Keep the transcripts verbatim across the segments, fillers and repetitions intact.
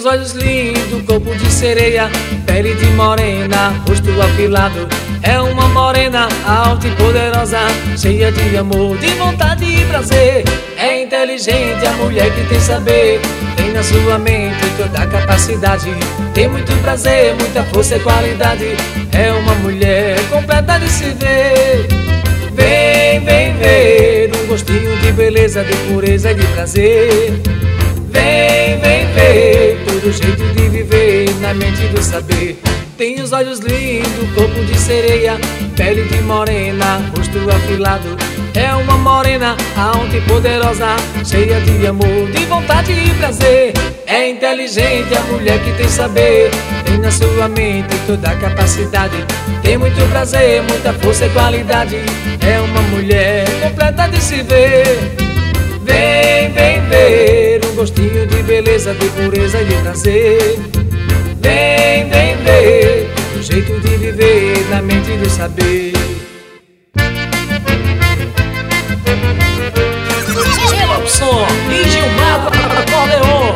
os olhos lindos, corpo de sereia, pele de morena, rosto afilado. É uma morena alta e poderosa, cheia de amor, de vontade e prazer. É inteligente, a mulher que tem saber, tem na sua mente toda a capacidade. Tem muito prazer, muita força e qualidade. É uma mulher completa de se ver. Vem, vem ver um gostinho de beleza, de pureza e de prazer. Vem, vem ver todo jeito de viver na mente do saber. Tem os olhos lindos, corpo de sereia, pele de morena, rosto afilado. É uma morena alta e poderosa, cheia de amor, de vontade e prazer. É inteligente, a mulher que tem saber, tem na sua mente toda a capacidade. Tem muito prazer, muita força e qualidade. É uma mulher completa de se ver. Vem, vem ver um gostinho de beleza, de pureza e de prazer. Vem, vem ver o jeito de viver na mente do saber. Gelson e Gilmar Napoleon.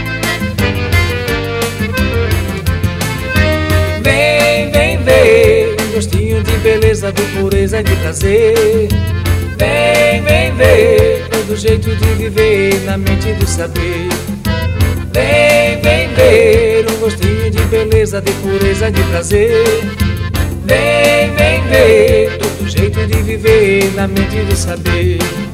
Vem, vem ver um gostinho de beleza, de pureza e de prazer. Vem, vem ver todo jeito de viver na mente do saber. Vem, vem ver um gostinho de beleza, de pureza, de prazer. Vem, vem ver todo jeito de viver na mente do saber.